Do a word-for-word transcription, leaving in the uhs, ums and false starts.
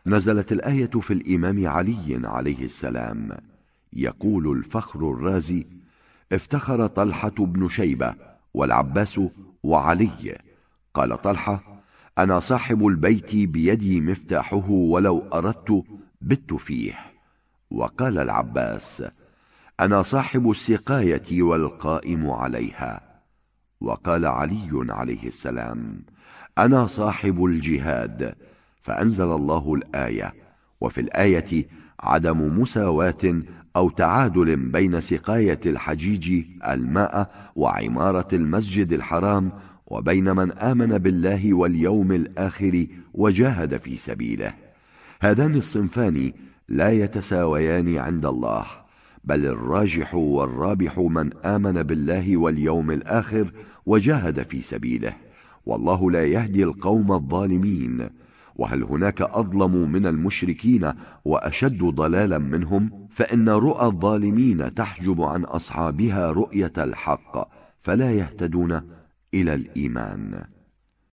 نزلت الآية في الإمام علي عليه السلام. يقول الفخر الرازي: افتخر طلحة بن شيبة والعباس وعلي. قال طلحة: أنا صاحب البيت بيدي مفتاحه، ولو أردت بت فيه. وقال العباس: أنا صاحب السقاية والقائم عليها. وقال علي عليه السلام: أنا صاحب الجهاد. فأنزل الله الآية. وفي الآية عدم مساواة أو تعادل بين سقاية الحجيج الماء وعمارة المسجد الحرام، وبين من آمن بالله واليوم الآخر وجاهد في سبيله. هذان الصنفان لا يتساويان عند الله، بل الراجح والرابح من آمن بالله واليوم الآخر وجاهد في سبيله، والله لا يهدي القوم الظالمين. وهل هناك أظلم من المشركين وأشد ضلالا منهم؟ فإن رؤى الظالمين تحجب عن أصحابها رؤية الحق، فلا يهتدون إلى الإيمان.